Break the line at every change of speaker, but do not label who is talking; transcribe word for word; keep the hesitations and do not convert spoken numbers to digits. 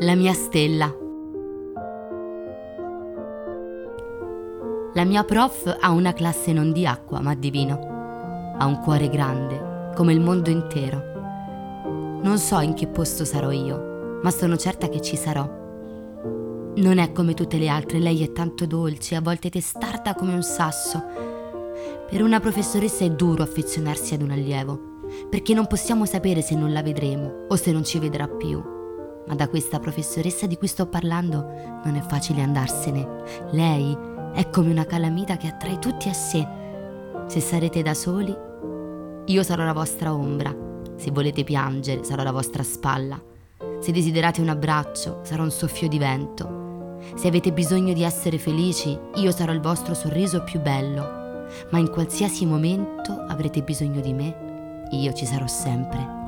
La mia stella. La mia prof ha una classe non di acqua, ma di vino. Ha un cuore grande, come il mondo intero. Non so in che posto sarò io, ma sono certa che ci sarò. Non è come tutte le altre, lei è tanto dolce, a volte testarda come un sasso. Per una professoressa è duro affezionarsi ad un allievo, perché non possiamo sapere se non la vedremo o se non ci vedrà più. Ma da questa professoressa di cui sto parlando non è facile andarsene. Lei è come una calamita che attrae tutti a sé. Se sarete da soli, io sarò la vostra ombra. Se volete piangere, sarò la vostra spalla. Se desiderate un abbraccio, sarò un soffio di vento. Se avete bisogno di essere felici, io sarò il vostro sorriso più bello. Ma in qualsiasi momento avrete bisogno di me, io ci sarò sempre.